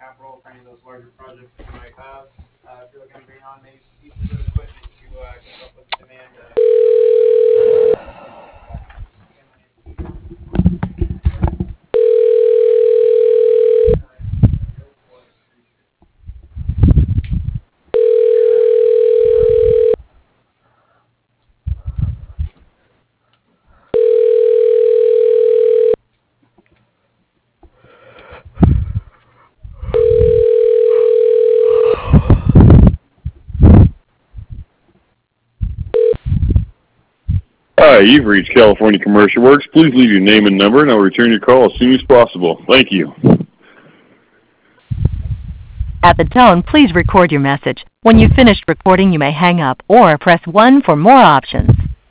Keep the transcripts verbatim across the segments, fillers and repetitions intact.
capital for any of those larger projects that you might have. Uh, if you're looking to bring on these pieces of equipment to uh, keep up with the demand. Uh, again, my name is Peter. Hi, you've reached California Commercial Works. Please leave your name and number, and I'll return your call as soon as possible. Thank you. At the tone, please record your message. When you've finished recording, you may hang up or press one for more options.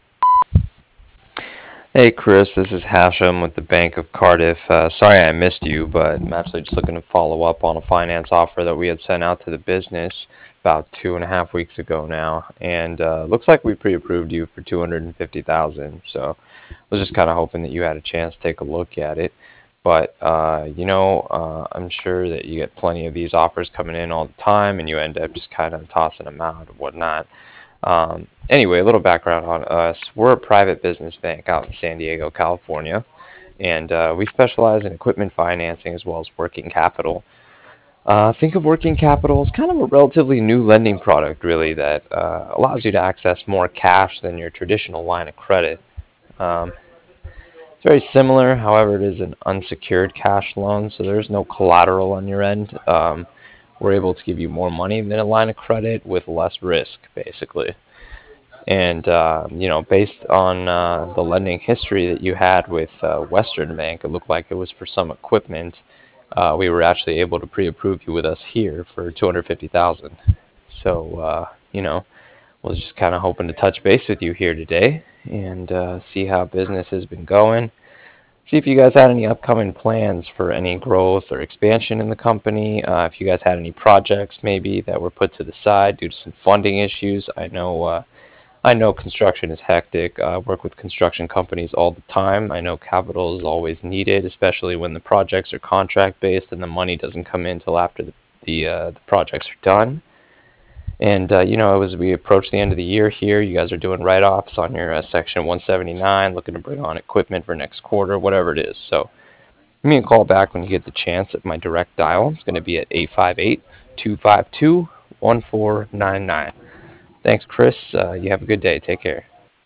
Hey Chris, this is Hashem with the Bank of Cardiff. Uh, sorry I missed you, but I'm actually just looking to follow up on a finance offer that we had sent out to the business about two and a half weeks ago now, and uh, looks like we pre-approved you for two hundred fifty thousand dollars. So I was just kind of hoping that you had a chance to take a look at it. But uh, you know, uh, I'm sure that you get plenty of these offers coming in all the time, and you end up just kind of tossing them out and whatnot. Um, anyway, a little background on us. We're a private business bank out in San Diego, California, and uh, we specialize in equipment financing as well as working capital. Uh, think of working capital as kind of a relatively new lending product, really, that uh, allows you to access more cash than your traditional line of credit. Um, it's very similar, however, it is an unsecured cash loan, so there's no collateral on your end. Um, we're able to give you more money than a line of credit with less risk, basically. And, uh, you know, based on uh, the lending history that you had with uh, Western Bank, it looked like it was for some equipment. Uh, we were actually able to pre-approve you with us here for two hundred fifty thousand dollars. So, uh, you know, was just kind of hoping to touch base with you here today and uh, see how business has been going. See if you guys had any upcoming plans for any growth or expansion in the company. Uh, if you guys had any projects maybe that were put to the side due to some funding issues. I know uh, I know construction is hectic. I work with construction companies all the time. I know capital is always needed, especially when the projects are contract-based and the money doesn't come in until after the the, uh, the projects are done. And, uh, you know, as we approach the end of the year here, you guys are doing write-offs on your uh, Section one seventy-nine, looking to bring on equipment for next quarter, whatever it is. So give me a call back when you get the chance at my direct dial. It's going to be at eight five eight, two five two, one four nine nine. Thanks, Chris. Uh, you have a good day. Take care.